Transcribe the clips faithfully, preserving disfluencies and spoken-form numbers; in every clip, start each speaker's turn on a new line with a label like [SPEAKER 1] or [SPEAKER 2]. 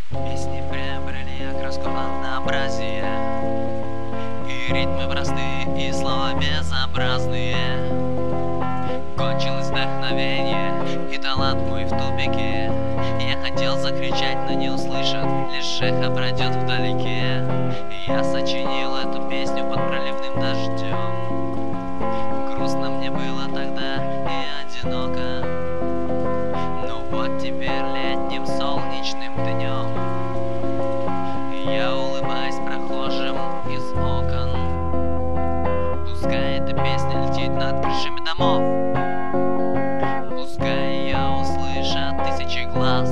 [SPEAKER 1] Песни приобрели окраску однообразия, и ритмы простые, и слова безобразные. Кончилось вдохновение, и талант мой в тупике. Я хотел закричать, но не услышат, лишь эхо пройдет вдалеке. Я сочинил эту песню под проливным дождем. Грустно мне было тогда и одиноко, но вот теперь летним солнечным днем я улыбаюсь прохожим из окон. Пускай эта песня летит над крышами домов, пускай ее услышат тысячи глаз.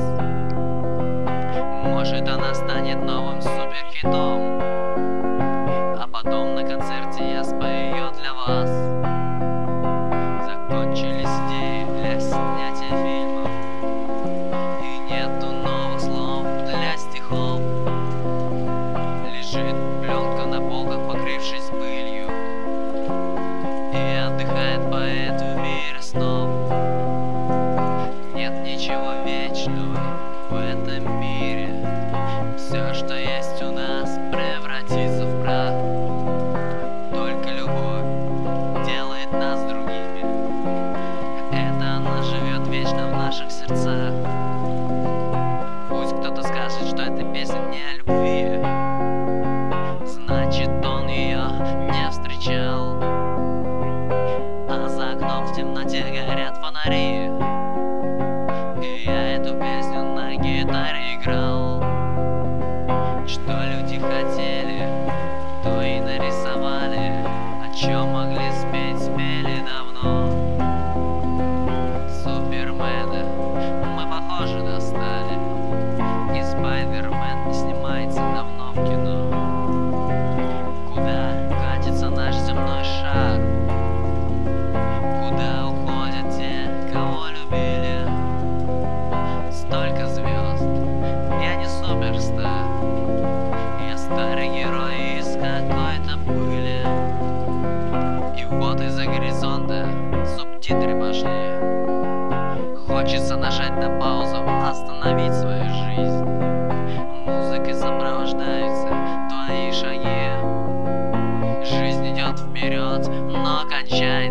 [SPEAKER 1] Может, она станет новым суперхитом, а потом на концерте я спою ее для вас. Закончились идеи для снятия фильмов, и нету новых слов для стихов. Лежит пленка на полках, покрывшись пылью, и отдыхает поэт в мире снов. Нет ничего вечного в этом мире, все, что есть у нас, превратится в прах. Только любовь делает нас другими, это она живет вечно в наших сердцах. Пусть кто-то скажет, что эта песня не о любви, значит, он ее не встречал. А за окном в темноте горят фонари, и я эту песню на гитаре играл. Что люди хотели, то и нарисовали, о чем могли спеть, спели давно. Супермена мы, похоже, достали, и Спайдермен не снимается давно в кино. Куда катится наш земной шар? Куда уходят те, кого любили? Столько звезд, я не суперстар, я старый герой из какой-то пыли. И вот из-за горизонта субтитры пошли. Хочется нажать на паузу, остановить свою жизнь. Музыкой сопровождаются твои шаги. Жизнь идет вперед, но кончается